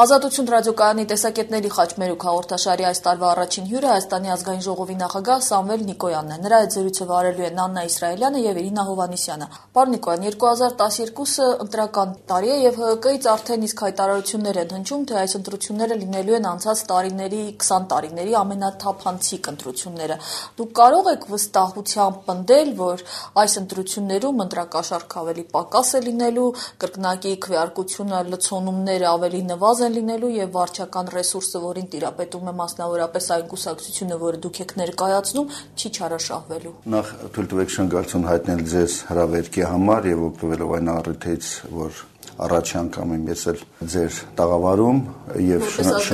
Ազատություն ռադիոկայանի տեսակետների խաչմերուկ հաղորդաշարի այս տարվա առաջին հյուրը Հայաստանի ազգային ժողովի նախագահ Սամվել Նիկոյանն է։ Նրա հետ զրույցը վարելու են Աննա Իսրայելյանը եւ Իրինա Հովհաննիսյանը։ Պարոն Նիկոյան, 2012-ը ընտրական տարի է եւ ՀԿ-ից արդեն իսկ հայտարարություններ են հնչում, թե այս ընտրությունները լինելու են անցած տարիների 20 տարիների ամենաթափանցիկ ընտրությունները։ Դուք կարող եք վստահությամբ պնդել, որ այս ընտրություններում ընտրակաշառք ավելի պակաս է լինելու, կրկնակի քվեարկությունը, լցոնումները ավելի նվազ են լինելու եւ վարչական ռեսուրսը, որին տիրապետում է մասնավորապես այն կուսակցությունը, որը դուք եք ներկայացնում, չի չարաշահվելու։ Նախ թույլ տվեք շնորհակալություն հայտնել ձեզ հրավերքի համար եւ օգտվելով այն առիթից, որ առաջի անգամ եմ ես ձեր տաղավարում եւ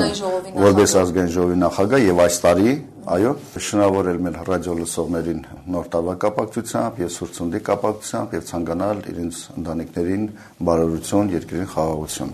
որպես ազգային ժողովի նախագահ եւ այս տարի, այո, շնորհավորել մեր ռադիո լսողներին նոր տարվա կապակցությամբ եւ Սուրբ Ծննդի կապակցությամբ եւ ցանկանալ իրենց ընտանիքներին բարօրություն, երկրին խաղաղություն։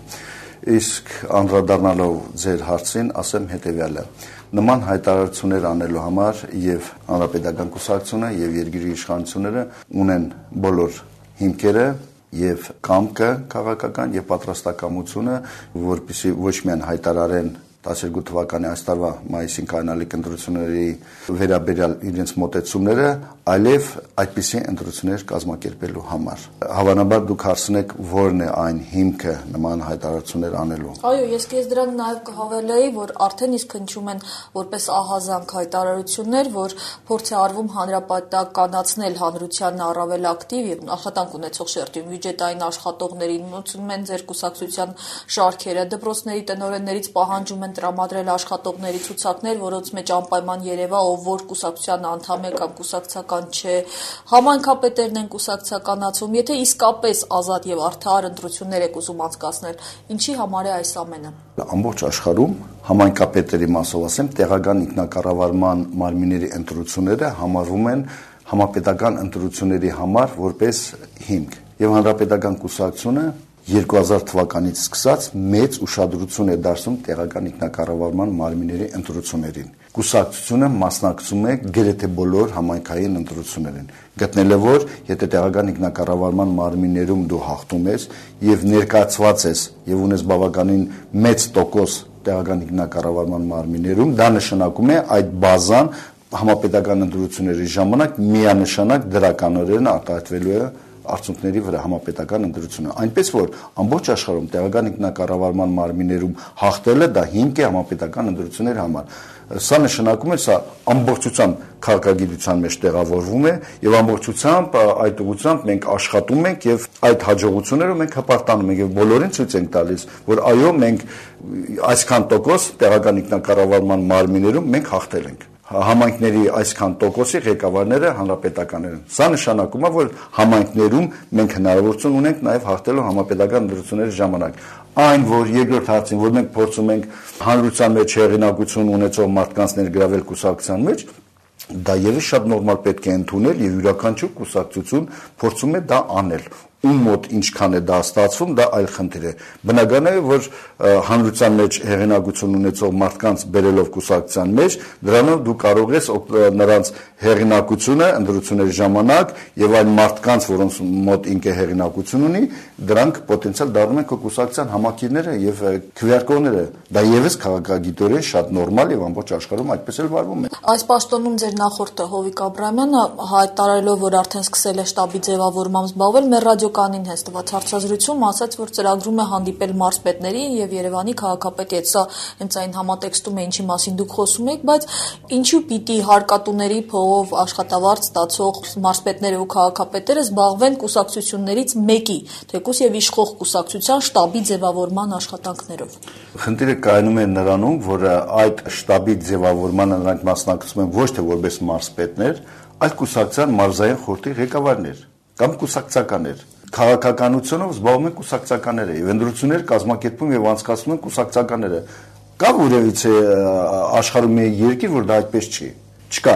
Իսկ անդրադառնալով ձեր հարցին, ասեմ հետևյալը. նման հայտարարություններ անելու համար եւ հանրապետական կուսակցությունը եւ երկրի իշխանությունները ունեն բոլոր հիմքերը եւ կամքը քաղաքական եւ պատրաստակամությունը, որպեսզի ոչ միայն հայտարարեն 12 թվականի այս տարվա մայիսին կայանալիք ընտրությունների վերաբերյալ իրենց մոտեցումները, այլև այդպիսի ընտրություններ կազմակերպելու համար։ Հավանաբար դուք հարցնեք, որն է այն հիմքը նման հայտարարություններ անելու։ Այո, ես դրան նաև կհավելեի, որ արդեն իսկ հնչում են որպես ահազանգ հայտարարություններ, որ փորձ է արվում հանրապետականացնել հանրությանն առավել ակտիվ եւ աշխատանք ունեցող շերտին բյուջետային աշխատողներին, մոտեցնում են ձեր կուսակցության շարքերը, դպրոցների տնօրեններից պահանջում են տրամադրել աշխատողների ցուցակներ, որոնց մեջ անպայման երևա ով որ կուսակցության անդամ է կամ կուսակցական չէ, համայնքապետերն են կուսակցականացում, եթե իսկապես ազատ եւ արդար ընտրություններ եք ուզում անցկացնել, ինչի համար է այս ամենը։ Ամբողջ աշխարհում համայնքապետերի մասով ասեմ, տեղական ինքնակառավարման մարմինների ընտրությունները համարվում են համապետական ընտրությունների համար որպես հիմք։ Եվ հանրապետական կուսակցությունը 2000 թվականից սկսած մեծ ուշադրություն է դարձնում տեղական ինքնակառավարման մարմինների ընտրություններին։ Կուսակցությունը մասնակցում է գրեթե բոլոր համայնքային ընտրություններին։ Գտնելը որ, եթե տեղական ինքնակառավարման մարմիններում դու հաղթում ես եւ ներկայացված ես եւ ունես բավականին մեծ տոկոս տեղական ինքնակառավարման մարմիններում, դա նշանակում է այդ բազան համապետական ընտրությունների ժամանակ միանշանակ դրականորեն արտահայտվելու է արդյունքների վրա համապետական ընտրությունը։ Այնպես որ ամբողջ աշխարհում տեղական ինքնակառավարման մարմիններում հաղթելը դա հիմք է համապետական ընտրությունների համար։ Սա նշանակում է, սա ամբողջությամբ քաղաքագիտության մեջ տեղավորվում է եւ ամբողջությամբ այդ ուղղությամբ մենք աշխատում ենք եւ այդ հաջողությունները մենք հպարտանում ենք եւ բոլորին ցույց ենք տալիս, որ այո, մենք այսքան տոկոս տեղական ինքնակառավարման մարմիններում մենք հաղթել ենք։ Համայնքների այսքան տոկոսի ղեկավարները հանրապետականներ են։ Սա նշանակում է, որ համայնքներում մենք հնարավորություն ունենք նաև հաղթելու համապետական ընտրությունների ժամանակ։ Այն, որ երկրորդ հարցին, որ մենք փորձում ենք հանրության մեջ հեղինակություն ունեցող մարդկանց ներգրավել կուսակցության մեջ, դա եւս շատ նորմալ պետք է ընդունել եւ յուրաքանչյուր կուսակցություն փորձում է դա անել։ Ում մոտ ինչքան է դա ստացվում, դա այլ խնդիր է։ Բնական է, որ հանրության մեջ հեղինակություն ունեցող մարդկանց բերելով կուսակցության մեջ, դրանով դու կարող ես նրանց հեղինակությունը ընտրությունների ժամանակ եւ այն մարդկանց, որոնց մոտ ինքը հեղինակություն ունի, դրանք պոտենցիալ դառնում են քո կուսակցության համակիրները եւ քվեարկողները։ Դա եւս քաղաքագիտորեն շատ նորմալ եւ ամբողջ աշխարհում այդպես էլ վարվում է։ Այս պաշտոնում ձեր նախորդը Հովիկ Աբրահամյանը հայտարարելով, որ արդեն սկսել է շտաբի ձևավորմամբ զբաղվել, մեր ռադիոկանին հենց տված հարցազրույցում ասաց, որ ծրագրում է հանդիպել մարզպետների եւ Երևանի քաղաքապետի հետ։ Սա հենց այն համատեքստում է, ինչի մասին դուք խոսում եք, բայց ինչու պիտի հարկատուների փողով աշխատավարձ ստացող մարզպետները ու քաղաքապետերը զբաղվեն կուսակցություններից մեկի, թեկուզ եւ իշխող կուսակցության շտաբի ձևավորման աշխատանքներով։ Խնդիրը կայանում է նրանում, որ այդ շտաբի ձևավորմանը նրանք մասնակցում են ոչ թե որպես մարզպետներ, այլ կուսակցության մարզային խորհրդի ղեկավարներ կամ կուսակցականներ։ Քաղաքականությունով զբաղվում են կուսակցականները եւ ընտրություններ կազմակերպում եւ անցկացնում են կուսակցականները։ Կա որևիցե աշխարհում մի երկիր, որ դա այդպես չի։ Չկա։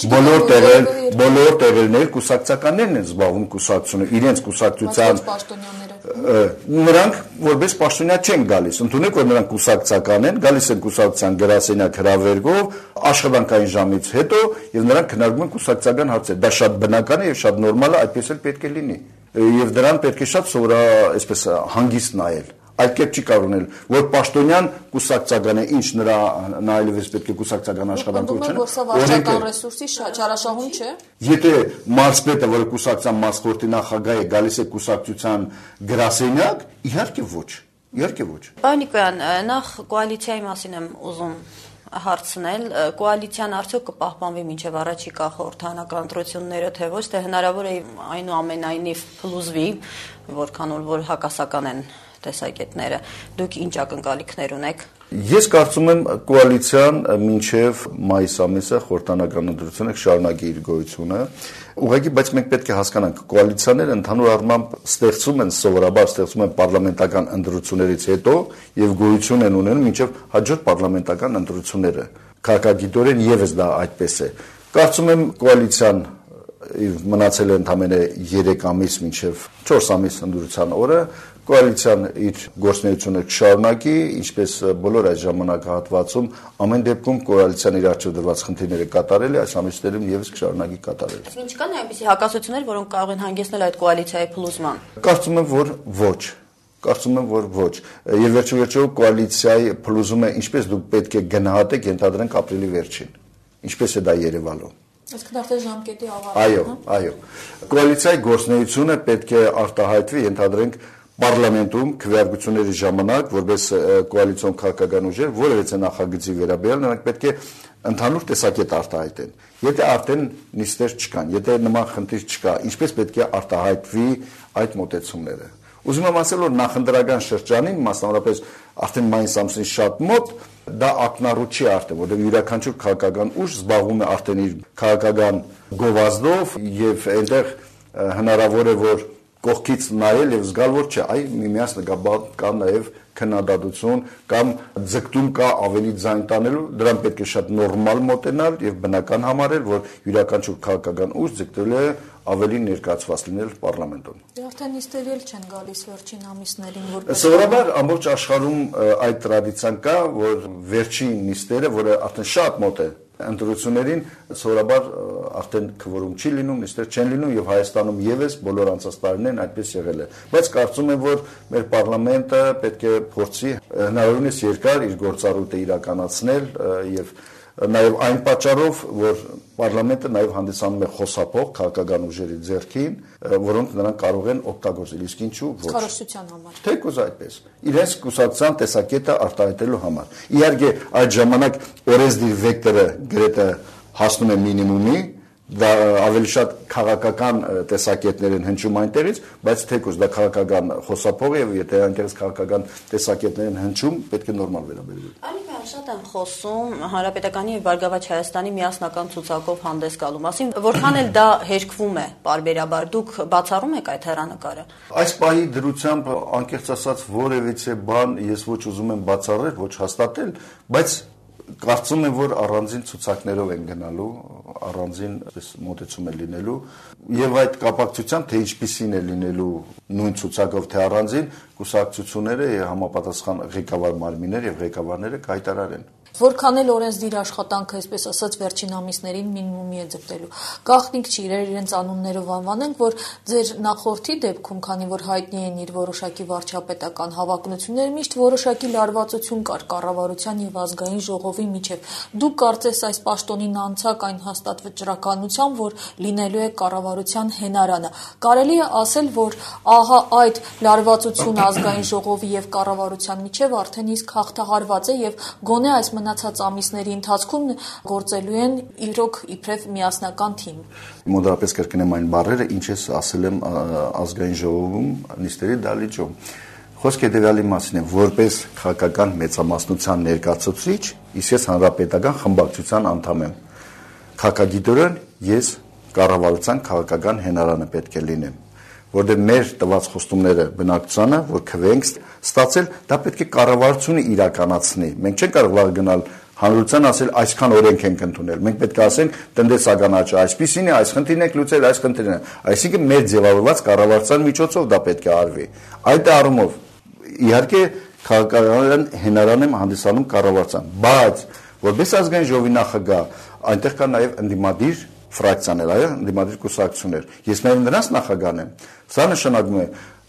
Բոլոր տեղերներ կուսակցականներն են զբաղվում կուսակցությունը, իրենց կուսակցության նրանք որպես պաշտոնյա չեն գալիս։ Ընդունեք, որ նրանք կուսակցական են, գալիս են կուսակցության գրասենյակ հրավերգով, աշխատանքային ժամից հետո եւ նրանք քննարկում են կուսակցական հարցեր։ Դա շատ բնական է եւ շատ նորմալ է, այդպես էլ պետք է լինի։ Եվ դրան պետք է շատ այսպես հանգիստ նայել։ Այդ կերպ չի կարող լինել, որ պաշտոնյան կուսակցական է, ինչ նրա այլևս պետք է կուսակցական աշխատանք ունենա։ Որ սա վարչական ռեսուրսի չարաշահում չէ։ Եթե մարզպետը, որը կուսակցության մասխորհրդի նախագահ է, գալիս է կուսակցության գրասենյակ, իհարկե ոչ։ Իհարկե ոչ։ Պարոն Նիկոյան, նախ կոալիցիայի մասին եմ ուզում հարցնել, կոալիցիան արդյոք կպահպանվի մինչև առաջիկա խորհրդարանական ընտրությունները, թե ոչ, թե հնարավոր է այնուամենայնիվ փլուզվի, որքան որ հակասական են տեսակետները։ Դուք ինչ ակնկալիքներ ունեք։ Ես կարծում եմ կոալիցիան մինչև մայիս ամիսը խորհրդարանական ընտրությունը կշարունակի իր գոյությունը։ Ուղղակի, բայց մենք պետք է հասկանանք, կոալիցիաները ընդհանուր առմամբ սովորաբար ստեղծում են պարլամենտական ընտրություններից հետո եւ գոյություն են ունենում մինչև հաջորդ պարլամենտական ընտրությունները։ Քաղաքագիտորեն եւս դա այդպես է։ Կարծում եմ կոալիցիան մնացել է ընդամենը 3 ամիս մինչև 4 ամիս ընտրության օրը, կոալիցիան իր գործունեությունը կշարունակի, ինչպես բոլոր այս ժամանակահատվածում, ամեն դեպքում կոալիցիան իր առջև դրված խնդիրները կատարել է, այս ամիսներում եւս կշարունակի կատարել։ Ինչ կան այնպիսի հակասություններ, որոնք կարող են հանգեցնել այդ կոալիցիայի փլուզման։ Կարծում եմ, որ ոչ։ Եվ վերջիվերջո կոալիցիայի փլուզումը ինչպես դուք պետք է գնահատեք, ենթադրենք ապրիլի վերջին։ Ինչպես է դա երևալու։ Այսինքն արդեն ժամկետի ավարտն է։ Այո։ Կոալիցիայի գործունեությունը պետք է արտահայտվի, ենթադրենք Պարլամենտում քվեարկությունների ժամանակ, որպես կոալիցիոն քաղաքական ուժեր, որևէ նախագծի վերաբերյալ նրանք պետք է ընդհանուր տեսակետ արտահայտեն։ Եթե արդեն նիստեր չկան, եթե նման խնդիր չկա, ինչպես պետք է արտահայտվի այդ մոտեցումները։ Ուզում եմ ասել, որ նախընտրական շրջանին, մասնավորապես արդեն մայիս ամսին շատ մոտ, դա ակնառու չի արդեն, որովհետև յուրաքանչյուր քաղաքական ուժ զբաղվում է արդեն իր քաղաքական գովազդով եւ այնտեղ հնարավոր է որ կողքից նայել եւ զգալ որ չէ, միմյանց նկատմամբ կա նաեւ քննադատություն կամ ձգտում կա ավելի ձայն տանելու, դրան պետք է շատ նորմալ մոտենալ եւ բնական համարել, որ յուրաքանչյուր քաղաքական ուժ ձգտել է ավելի ներկայացված լինել պարլամենտում։ Արդեն նիստեր էլ չեն գալիս վերջին ամիսներին, որ Սովորաբար ամբողջ աշխարհում այդ տրադիցիան կա, որ վերջին նիստերը, որը արդեն շատ մոտ է ընտրություններին, սովորաբար արդեն քվորում չի լինում, նիստեր չեն լինում եւ Հայաստանում եւս բոլոր անցած տարիներն այդպես եղել է։ Բայց կարծում եմ, որ մեր պարլամենտը պետք է փորձի հնարավորինս երկար իր գործառույթը իրականացնել եւ Նաև այն պատճառով, որ պարլամենտը նաև հանդիսանում է խոսափող քաղաքական ուժերի ձեռքին, որոնք նրանք կարող են օգտագործել, իսկ ինչու ոչ։ Քարոզչության համար։ Թեկուզ այդպես։ Իրենց կուսակցության տեսակետը արտահայտելու համար։ Իհարկե, այդ ժամանակ օրենսդիր վեկտորը գրեթե հասնում է մինիմումի, դա ավելի շատ քաղաքական տեսակետներ են հնչում այնտեղից, բայց թեկուզ դա քաղաքական խոսափող է, եթե այնտեղից քաղաքական տեսակետներ են հնչում, պետք է նորմալ վերաբերվել։ Անիկան շատ են խոսում Հանրապետականի եւ Բարգավաճ Հայաստանի միասնական ցուցակով հանդես գալու մասին, որքան էլ դա հերկվում է բարբերաբար, դուք բացառում եք այդ հեռանկարը։ Այս պահի դրությամբ անկեղծ ասած որևիցե բան ես ոչ ուզում եմ բացառել, ոչ հաստատել, բայց կարծում եմ, որ առանձին ցուցակներով են գնալու, առանձին մոտեցում է լինելու եւ այդ կապակցությամբ թե ինչպիսին է լինելու նույն ցուցակով թե առանձին կուսակցությունները եւ համապատասխան ղեկավար մարմիններ եւ ղեկավարները կհայտարարեն։ Որքան էլ օրենսդիր աշխատանքը, այսպես ասած, վերջին ամիսներին մինիմումի է ձգտելու։ Գաղտնիք չի իրենց անուններով անվանենք, որ ձեր նախորդի դեպքում, քանի որ հայտնի են իր որոշակի վարչապետական հավակնությունները, միշտ որոշակի լարվածություն կար կառավարության եւ ազգային ժողովի միջև։ Դուք կարծես այս պաշտոնին անցակ այն հաստատ վճռականությամբ, որ լինելու է կառավարության հենարանը։ Կարելի է ասել, որ ահա այդ լարվածությունը ազգային ժողովի եւ կառավարության միջև արդեն իսկ հաղթահարված է եւ գոնե այս մնացած ամիսների ընթացքում գործելու են իրոք իբրև միասնական թիմ։ Մոդրապես կրկնեմ այն բառերը, ինչ ես ասել եմ ազգային ժողովում նիստերի դալիճում։ Խոսքը հետևյալի մասին է, որպես քաղաքական մեծամասնության ներկայացուցիչ, իսկ ես հանրապետական խմբակցության անդամ եմ։ Քաղաքագիտորեն ես կառավարության քաղաքական հենարանը պետք է լինեմ, որտեղ մեր տված խոստումները բնակչությանը, որ քվենք ստացել, դա պետք է կառավարությունը իրականացնի։ Մենք չենք կարող գնալ հանրության ասել այսքան օրենք ենք ընդունել։ Մենք պետք է ասենք տնտեսական աճը այսպիսին է, այս խնդիրն եք լուծել, այս խնդիրն է։ Այսինքն մեր ձևավորված կառավարության միջոցով դա պետք է արվի։ Այդ առումով իհարկե քաղաքական հենարան եմ հանդիսանում կառավարության, բայց որպես ազգային ժողովի նախագահ այնտեղ կա նաև ընդդիմադիր ֆրակցիաներ, այո, ընդդիմադիր կուսակցություններ։ Ես նաև նրանց նախագահն եմ։ Սա նշանակում է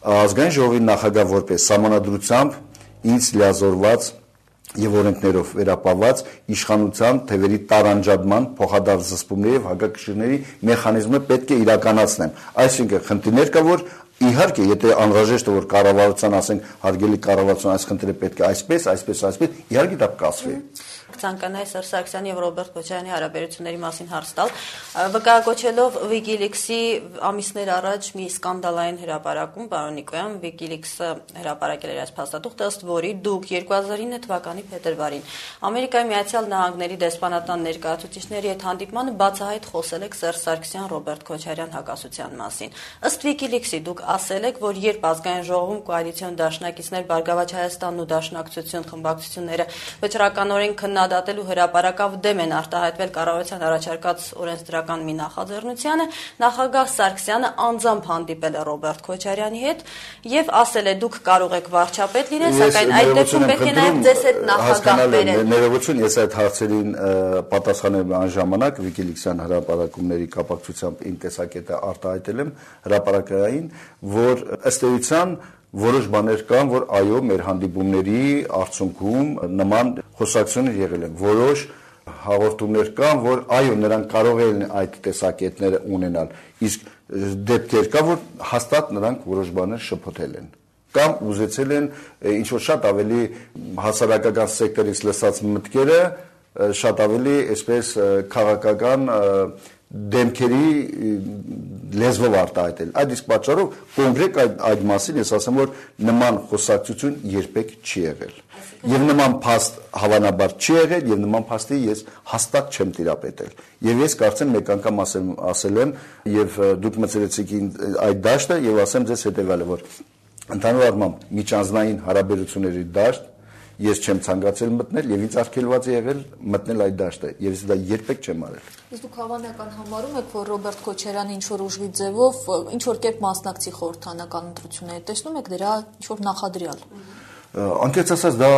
ազգային ժողովի նախագահ որպես սահմանադրությամբ ինձ լիազորված եւ օրենքներով վերապահված իշխանության թևերի տարանջատման, փոխադարձ զսպումների եւ հակակշիռների մեխանիզմը պետք է իրականացնեմ։ Այսինքն խնդիրներ կա, որ իհարկե, եթե անհրաժեշտ է որ կառավարության ասենք հարգելի կառավարություն այս խնդիրը պետք է այսպես, իհարկե դա կասվի։ Ցանկանայի Սերժ Սարգսյանի եւ Ռոբերտ Քոչարյանի հարաբերությունների մասին հարց տալ, վկայակոչելով WikiLeaks-ի ամիսներ առաջ մի սկանդալային հրապարակում, պարոն Նիկոյան, WikiLeaks-ը հրապարակել էր այս փաստաթուղթը, ըստ որի դուք 2009 թվականի փետրվարին Ամերիկայի Միացյալ Նահանգների դեսպանատան ներկայացուցիչների հետ հանդիպմանը բացահայտ խոսել եք Սերժ Սարգսյան Ռոբերտ Քոչարյան հակասության մասին։ Ըստ WikiLeaks-ի դուք ասել եք, որ երբ ազգային ժողովում կոալիցիոն դաշնակիցներ Բարգավաճ Հայաստանն ու Դաշնակցություն խմբակցությունները վճռականորեն քննադատելու հրապարակավ դեմ են արտահայտվել կառավարության առաջարկած օրենսդրական մի նախաձեռնությանը, նախագահ Սարգսյանը անձամբ հանդիպել է Ռոբերտ Քոչարյանի հետ եւ ասել է դուք կարող եք վարչապետ լինել, սակայն այդ դեպքում պետք է նաեւ ձեզ հետ նախագահ բերել։ Ներողություն, ես այդ հարցերին պատասխանել եմ ժամանակ WikiLeaks-յան հրապարակումների կապակցությամբ իմ տեսակետը արտահայտել եմ հրապարակային, որ ըստ էության որոշ բաներ կան, որ այո, մեր հանդիպումների արդյունքում նման խոսակցություններ եղել են։ Որոշ հաղորդումներ կան, որ այո, նրանք կարող են այդ տեսակետները ունենալ, իսկ դեպքեր կա, որ հաստատ նրանք որոշ բաներ շփոթել են կամ ուզեցել են ինչ որ շատ ավելի հասարակական սեկտորից լսած մտքերը շատ ավելի այսպես քաղաքական դեմքերի լեզվով արտահայտել։ Այդ իսկ պատճառով կոնկրետ այդ մասին ես ասեմ, որ նման խոսակցություն երբեք չի եղել։ Եվ նման փաստ հավանաբար չի եղել եւ նման փաստի ես հաստատ չեմ տիրապետել։ Եվ ես կարծեմ մեկ անգամ ասել եմ եւ դուք մտցրեցիք այդ դաշտը եւ ասեմ ձեզ հետեւյալը, որ ընդհանուր առմամբ միջանձնային հարաբերությունների դաշտ ես չեմ ցանկացել մտնել եւ ինձ արգելված է եղել մտնել այդ դաշտը եւ ես դա երբեք չեմ արել։ Իսկ դուք հավանական համարում եք, որ Ռոբերտ Քոչարյանը ինչ որ ուժվի ձևով ինչ որ կերպ մասնակցի խորհրդանական ընտրությունների, տեսնում եք դրա ինչ որ նախադրյալ։ Անկեղծ ասած դա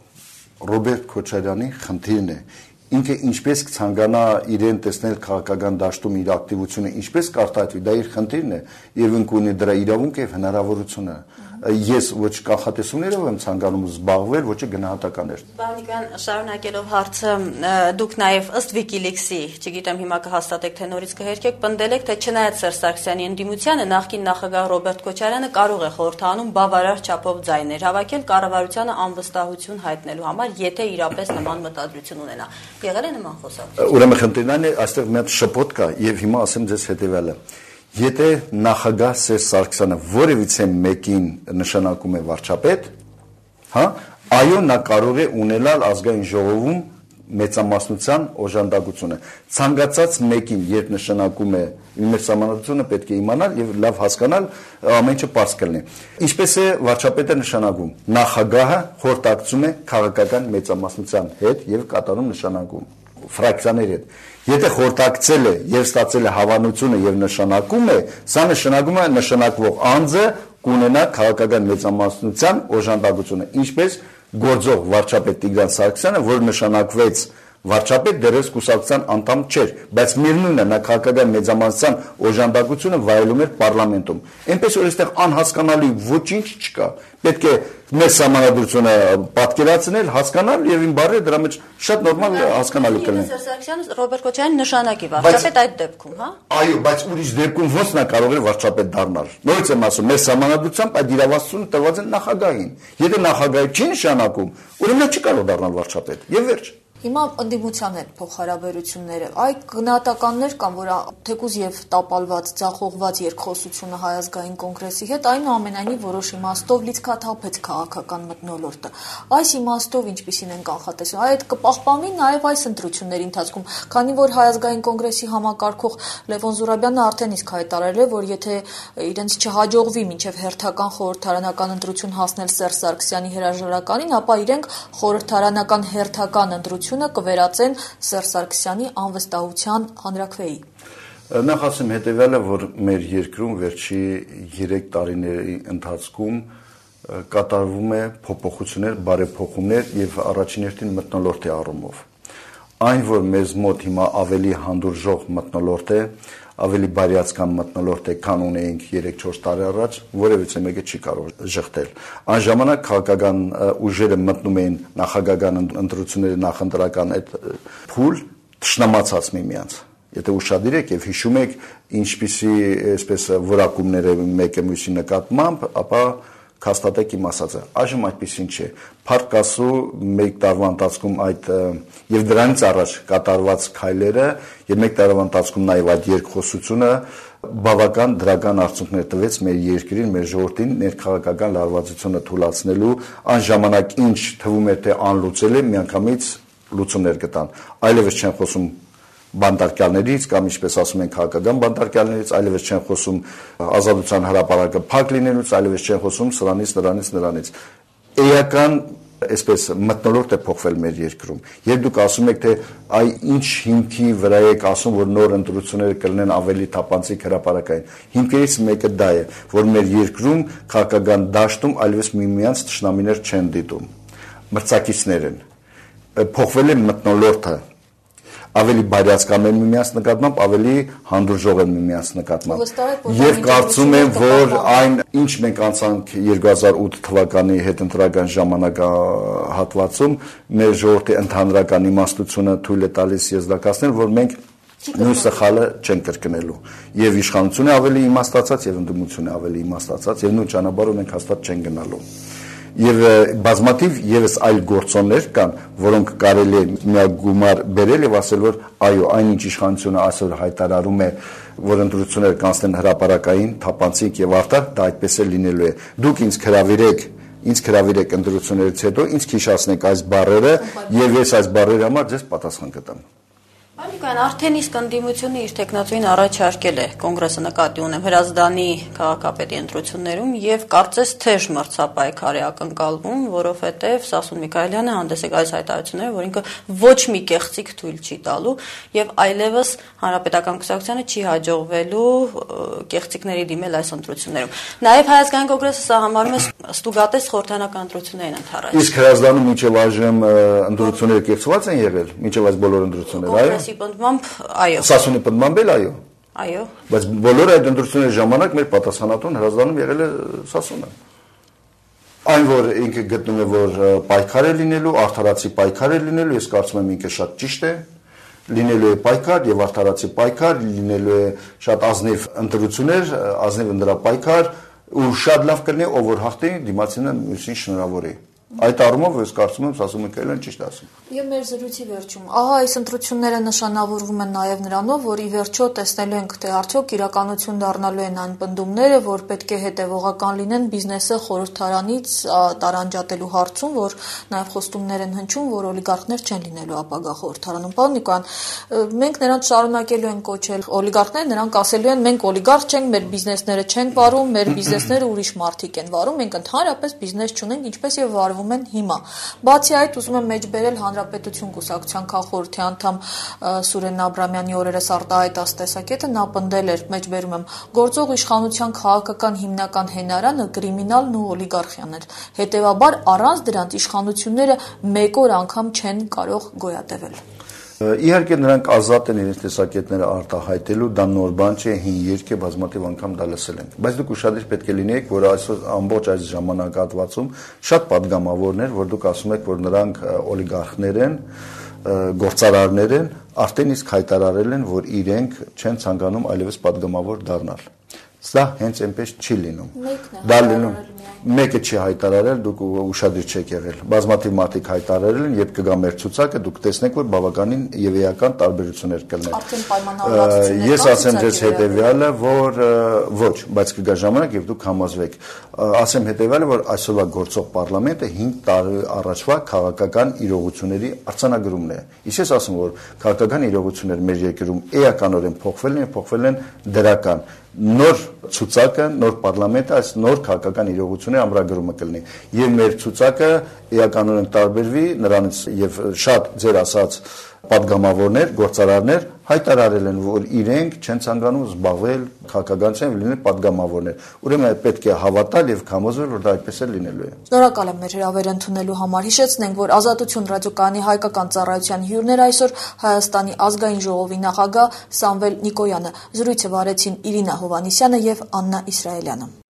Ռոբերտ Քոչարյանի խնդիրն է։ Ինքը ինչպես կցանկանա իրեն տեսնել քաղաքական դաշտում իր ակտիվությունը, ինչպես կարտահայտվի, դա իր խնդիրն է եւ ինքը ունի դրա իրավունքը եւ հնարավորությունը։ Ես ոչ կանխատեսումներով եմ ցանկանում զբաղվել, ոչ գնահատականներ։ Բանիկյան, շարունակելով հարցը, դուք նաև ըստ WikiLeaks-ի, չգիտեմ հիմա կհաստատեք թե նորից կհերքեք, պնդել եք, թե չնայած Սերժ Սարգսյանի ընդդիմությանը նախկին նախագահ Ռոբերտ Քոչարյանը կարող է խորհրդանում բավարար չափով ձայներ հավաքել կառավարությանը անվստահություն հայտնելու համար, եթե իրապես նման մտադրություն ունենա։ Եղել է նման խոսակցություն։ Ուրեմն խնդիրն այն է, այստեղ մի հատ շփոթ կա եւ հիմա ասեմ ձեզ հետեւյալը։ Եթե նախագահ Սերժ Սարգսյանը որևիցե մեկին նշանակում է վարչապետ, հա, այո, նա կարող է ունենալ ազգային ժողովում մեծամասնության օժանդակությունը։ Ցանկացած մեկին, երբ նշանակում է մեր սահմանադրությունը պետք է իմանալ եւ լավ հասկանալ, ամեն ինչը པարզ կլինի։ Ինչպես է վարչապետը նշանակում։ Նախագահը խորհրդակցում է քաղաքական մեծամասնության հետ եւ կատարում նշանակում ֆրակցիաների հետ։ Եթե խորհրդակցել է եւ ստացել է հավանությունը եւ նշանակում է, սա նշանակում է նշանակվող անձը կունենա քաղաքական մեծամասնության օժանդակությունը, ինչպես գործող վարչապետ Տիգրան Սարգսյանը, որ նշանակվեց վարչապետ դերևս կուսակցության անդամ չէր, բայց միևնույնն է նա քաղաքական մեծամասնության օժանդակությունը վայելում էր պարլամենտում։ Այնպես որ այստեղ անհասկանալի ոչինչ չկա։ Պետք է մեր սահմանադրությունը պատկերացնել, հասկանալ եւ իմ բառերը դրա մեջ շատ նորմալ հասկանալի կլինի։ Սերժ Սարգսյանը Ռոբերտ Քոչարյանին նշանակի վարչապետ այդ դեպքում, հա։ Այո, բայց ուրիշ դեպքում ո՞նց նա կարող է վարչապետ դառնալ։ Նորից եմ ասում, մեր սահմանադրությամբ այդ իրավասությունը տրված է նախագահին։ Եթե նախագահը չի նշանակում, ուրեմն նա չի կարող դառնալ վարչապետ։ Եվ վերջ։ Հիմա ընդդիմության հետ փոխհարաբերությունները, այդ գնահատականներ կան, որ թեկուզ եւ տապալված, ձախողված երկխոսությունը Հայ ազգային կոնգրեսի հետ այնուամենայնիվ որոշ իմաստով լիցքաթափեց քաղաքական մթնոլորտը։ Այս իմաստով ինչպիսին են կանխատեսում։ Այդ կպահպանվի նաեւ այս ընտրությունների ընթացքում, քանի որ Հայ ազգային կոնգրեսի համակարգող Լևոն Զուրաբյանը արդեն իսկ հայտարարել է, որ եթե իրենց չհաջողվի մինչեւ հերթական խորհրդարանական ընտրություն հասնել Սերժ Սարգսյանի հրաժարականին, ապա իրենք խորհրդարանական հերթական ընտրությունը կվերածեն Սերժ Սարգսյանի անվստահության հանրաքվեի։ Նախ ասեմ հետեւյալը, որ մեր երկրում վերջի 3 տարիների ընթացքում կատարվում է փոփոխություններ, բարեփոխումներ եւ առաջին հերթին մթնոլորտի առումով։ Այն, որ մեզ մոտ հիմա ավելի հանդուրժող մթնոլորտ է, ավելի բարյացկամ մթնոլորտ է, քան ունեինք 3-4 տարի առաջ, որևիցե մեկը չի կարող ժխտել։ Այն ժամանակ քաղաքական ուժերը մտնում էին նախագահական ընտրությունների նախընտրական այդ փուլ թշնամացած միմյանց։ Եթե ուշադիր եք եւ հիշում եք ինչպիսի այսպես որակումներ է մեկը մյուսի նկատմամբ, ապա հաստատեք իմ ասածը։ Այժմ այդպեսին չէ։ Փառք Աստծո, մեկ տարվա ընթացքում այդ եւ դրանից առաջ կատարված քայլերը եւ մեկ տարվա ընթացքում նաեւ այդ երկխոսությունը բավական դրական արդյունքներ տվեց մեր երկրին, մեր ժողովրդին ներքաղաքական լարվածությունը թույլատնելու այն ժամանակ ինչ թվում էր թե անլուծել է, միանգամից լուծումներ գտան։ Այլևս չեն խոսում բանտարկյալներից կամ ինչպես ասում են քաղաքական բանտարկյալներից, այլևս չեն խոսում ազատության հրապարակը փակ լինելուց, այլևս չեն խոսում սրանից։ Էական այսպես մթնոլորտ է փոխվել մեր երկրում։ Երբ դուք ասում եք թե այ ինչ հիմքի վրա եք ասում, որ նոր ընտրությունները կլինեն ավելի թափանցիկ հրապարակային, հիմքերից մեկը դա է, որ մեր երկրում քաղաքական դաշտում այլևս միմյանց թշնամիներ չեն դիտում, մրցակիցներ են։ Փոխվել է մթնոլորտը, ավելի բարյացկամ են միմյանց նկատմամբ, ավելի հանդուրժող են միմյանց նկատմամբ։ Եվ կարծում եմ, որ այն, ինչ մենք անցանք 2008 թվականի հետընտրական ժամանակահատվածում, մեր ժողովրդի ընդհանրական իմաստությունը թույլ է տալիս եզրակացնել, որ մենք նույն սխալը չենք կրկնելու։ Եվ իշխանությունը ավելի իմաստացած, եւ ընդդիմությունը ավելի իմաստացած, եւ նույն ճանապարհով մենք հաստատ չենք գնալու։ Եվ բազմաթիվ եւս այլ գործոններ կան, որոնք կարելի է միագումար բերել եւ ասել, որ այո, այնինչ իշխանությունը այսօր հայտարարում է, որ ընտրությունները կանցնեն հրապարակային, թափանցիկ եւ արդար, դա այդպես է լինելու է։ Դուք ինձ հրավիրեք ընտրություններից հետո, ինձ քիշացնեք այս բառերը եւ ես այս բառերի համար ձեզ պատասխան կտամ։ Անիկան արդեն իսկ ընդդիմությունը իր տեխնացուին առաջարկել է կոնգրեսը նկատի ունեմ Հրազդանի քաղաքապետի ընտրություններում եւ կարծես թեժ մրցապայքար է ակնկալվում, որովհետեւ Սասուն Միքայելյանը հանդես է գալիս հայտարարություններով, որ ինքը ոչ մի կեղծիք թույլ չի տալու եւ այլևս հանրապետական կուսակցությանը չի հաջողվելու կեղծիքների դիմել այս ընտրություններում։ Նաեւ Հայ ազգային կոնգրեսը սա համարում է ստուգատես խորհրդանական ընտրություններին ընթരാճ։ Իսկ Հրազդանում մինչեւ այժմ ընտրությունները կեղծված են եղել, մինչեւ այս բոլոր ընտրությունները, այո։ Պնդմամբ այո։ Սասունի պնդմամբ էլ այո։ Այո։ Բայց բոլոր այդ ընտրությունների ժամանակ մեր պատասխանատուն Հրազդանում եղել է Սասունը։ Այն որ ինքը գտնում է որ պայքար է լինելու, արդարացի պայքար է լինելու, ես կարծում եմ ինքը շատ ճիշտ է։ Լինելու է պայքար եւ արդարացի պայքար, լինելու է շատ ազնիվ ընտրություններ, ազնիվ ընդրապայքար ու շատ լավ կլինի ով որ հաղթի դիմացինը մյուսին շնորհավորի։ Այդ առումով ես կարծում եմ Սասուն Միքայելյանը ճիշտ ասում։ Եվ մեր զրույցի վերջում, ահա այս ընտրությունները նշանավորվում են նաև նրանով, որ ի վերջո տեսնելու ենք, թե արդյոք իրականություն դառնալու են այն պնդումները, որ պետք է հետևողական լինեն բիզնեսը խորհրդարանից տարանջատելու հարցում, որ նաև խոստումներ են հնչում, որ օլիգարխներ չեն լինելու ապագա խորհրդարանում։ Պարոն Նիկոյան, մենք նրանց շարունակելու ենք կոչել օլիգարխներ, նրանք ասելու են մենք օլիգարխ չենք, մեր բիզնեսները չեն վարում, մեր բիզնեսները ուրիշ մարդիկ են վարում, մենք ընդհանրապես բիզնես չունենք, ինչպես եւ վարվում են հիմա։ Բացի այդ, ուզում եմ մեջբերել Հանրապետություն կուսակցության քաղխորհրդի անդամ Սուրեն Աբրամյանի օրերս արտահայտած տեսակետը, նա պնդել էր, մեջբերում եմ, գործող իշխանության քաղաքական հիմնական հենարանը կրիմինալն ու օլիգարխիան էր։ Հետևաբար, առանց դրանց իշխանությունները մեկ օր անգամ չեն կարող գոյատևել։ Իհարկե նրանք ազատ են իրենց տեսակետները արտահայտելու, դա նոր բան չէ, հին երկ է, բազմաթիվ անգամ դա լսել ենք։ Բայց դուք ուշադիր պետք է լինեք, որ այսօր ամբողջ այս ժամանակահատվածում շատ պատգամավորներ, որ դուք ասում եք, որ նրանք օլիգարխներ են, գործարարներ են, արդեն իսկ հայտարարել են, որ իրենք չեն ցանկանում այլևս պատգամավոր դառնալ։ Սա հենց այնպես չի լինում։ Դա լինում մեկը չի հայտարարել, դուք ուշադիր չեք եղել։ Բազմաթիվ մարդիկ հայտարարել են, երբ կգա մեր ցուցակը, դուք տեսնեք, որ բավականին եւ էական տարբերություններ կլինեն։ Արդեն պայմանավորվածություններ։ Ես ասեմ ձեզ հետեւյալը, որ ոչ, բայց կգա ժամանակ եւ դուք համոզվեք։ Ասեմ հետեւյալը, որ այսօրվա գործող պարլամենտը 5 տարի առաջվա քաղաքական իրողությունների արձանագրումն է։ Իսկ ես ասում որ քաղաքական իրողությունները մեր երկրում էականորեն փոխվել են դրական։ Նոր ցուցակը, նոր պարլամենտը, այս նոր քաղաքական իրողությունների ամրագրումը կլինի։ Եվ մեր ցուցակը էականորեն տարբերվի նրանից եւ շատ ձեր ասած Պատգամավորներ, գործարարներ հայտարարել են, որ իրենք չեն ցանկանում զբաղվել քաղաքականությամբ, լինել պատգամավորներ։ Ուրեմն պետք է հավատալ եւ համոզվել, որ դա այդպես է լինելու է։ Շնորհակալ եմ մեր հրավերը ընդունելու համար։ Հիշեցնենք, որ Ազատություն ռադիոկայանի հայկական ծառայության հյուրն էր այսօր Հայաստանի ազգային ժողովի նախագահ Սամվել Նիկոյանը։ Զրույցը վարեցին Իրինա Հովհաննիսյանը եւ Աննա Իսրայելյանը։